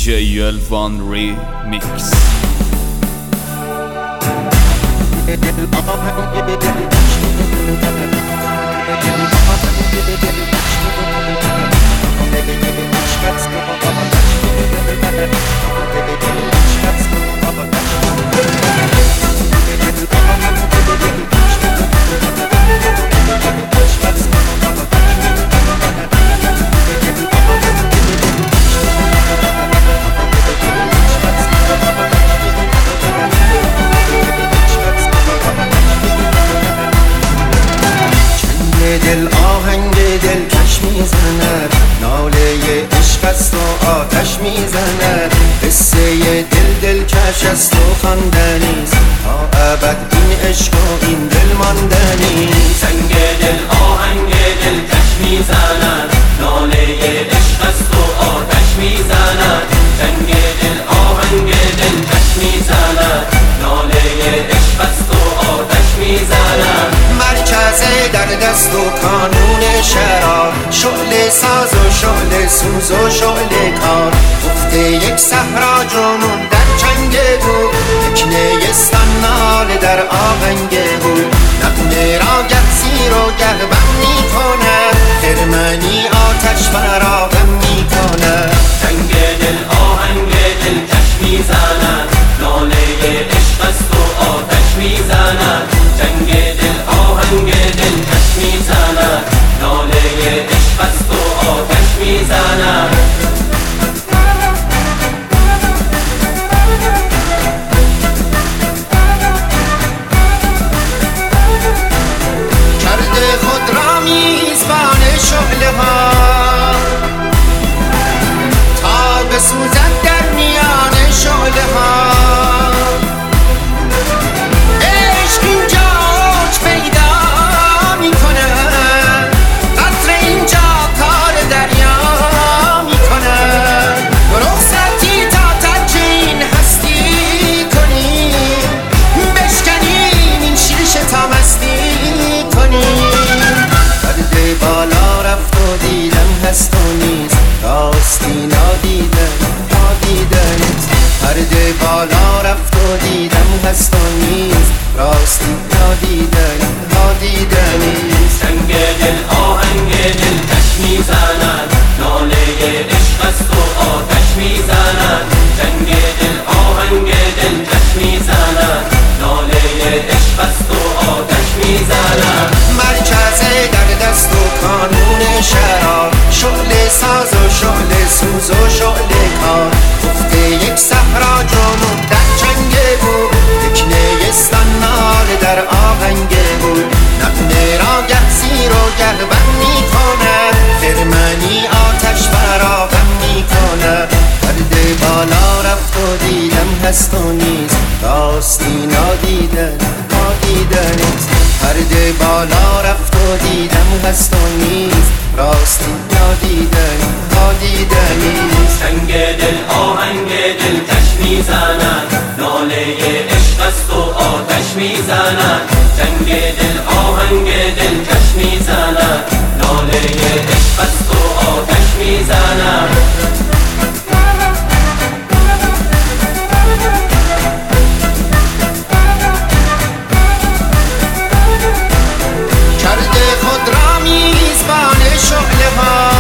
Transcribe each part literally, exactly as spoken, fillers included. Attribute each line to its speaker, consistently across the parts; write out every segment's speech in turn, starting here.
Speaker 1: جی الوان ریمیکس.
Speaker 2: دل آهنگ دلکش میزند، ناله عشق است و آتش میزند. قصه دل دلکش است و خواندنیست، تا ابد این عشق و این دل ماندنیست.
Speaker 3: سنگ دل آهنگ دلکش میزند، ناله عشق است و آتش میزند. سنگ دل آهنگ دلکش میزند، ناله عشق است و آتش میزند.
Speaker 2: مرکز در دست و کانون شرار، شعله ساز و شعله سوز و شعله کار. گفته یک صحرا جنون در چنگ بود، یک نیستان ناله در آهنگ بود. نغمه را گه زیر و گه بم میکند، خرمنی آتش فراهم میکند.
Speaker 3: سنگ دل آهنگ دلکش میزند، ناله عشق است و آتش میزند. سنگ دل آهنگ دلکش میزند، ناله عشق است و آتش میزند.
Speaker 2: کرده خود را میزبان شعله ها، تا بسوزد در میان شعله ها. عشق اینجا اوج پیدا میکنه، قطره اینجا کار دریا میکنه. رخصتی تا ترک این هستی کنیم، بشکنیم این شیشه تا مستی کنیم. پرده بالا رفت و دیدم هست و نیست، راستی نادیدن نادیدن نیست. پرده بالا رفت و دیدم هست و نیست، راستی نادیدن نادیدن نیست.
Speaker 3: سنگ دل آهنگ دلکش میزند، ناله عشق است و آتش میزند. سنگ دل آهنگ دلکش میزند، ناله عشق است و آتش میزند.
Speaker 2: مرکز در دست و کانون شرار، شعله ساز و شعله سوز و شعله کار. گفته یک صحرا جنون در چنگ بود، یک نیستان ناله در آهنگ بود. نغمه را گه زیر و گه بم میکند، خرمنی آتش فراهم میکند. پرده بالا رفت و دیدم هست و نیست، راستی نادیدن نادیدن نیست. پرده بالا رفت و دیدم هست و نیست، راستی نادیدن نادیدن نیست.
Speaker 3: سنگ دل آهنگ دلکش میزند، ناله عشق است و آتش میزند. سنگ دل آهنگ دلکش میزند، ناله عشق است و آتش میزند.
Speaker 2: کرده خود را میزبان شعله ها،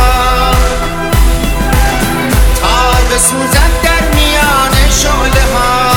Speaker 2: تا بسوزد در میان شعله ها.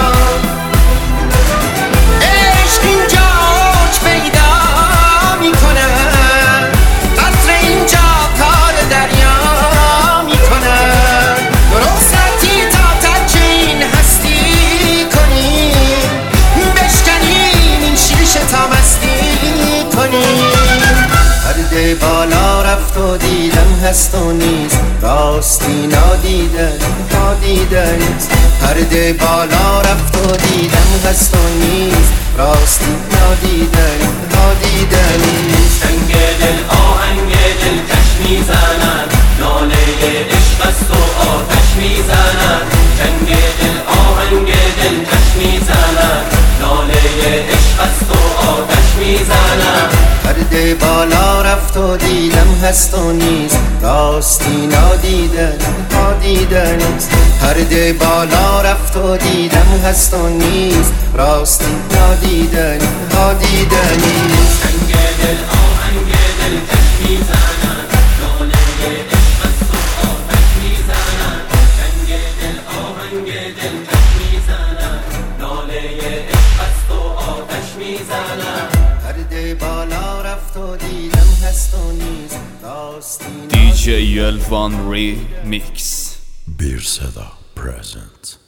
Speaker 2: عشق اینجا اوج پیدا میکنه، قطره اینجا کار دریا میکنه. رخصتی تا ترک این هستی کنیم، بشکنیم این شیشه تا مستی کنیم. پرده بالا رفت و دیدم هست و نیست، راستی نادیدن نادیدن نیست. پرده بالا رفت و دیدم هست و نیست، راستی نادیدن نادیدن نیست.
Speaker 3: سنگ دل آهنگ دلکش میزند، ناله عشق است و آتش میزند. سنگ دل آهنگ دلکش میزند، ناله عشق است و آتش میزند.
Speaker 2: پرده بالا رفت و دیدم هست و نیست، راستی نادیدن نادیدن نیست. پرده بالا رفت و دیدم هست و نیست، راستی نادیدن نادیدن نیست.
Speaker 3: چنگ دل آهنگ دل کش میزنن، لاله عشق است و آتش میزنن. چنگ دل آهنگ دل کش میزنن، لاله عشق است و آتش میزنن.
Speaker 2: پرده بالا رفت و دیدم هست و نیست، راستی
Speaker 1: دی جی الوان ریمیکس.
Speaker 4: Bir Seda present.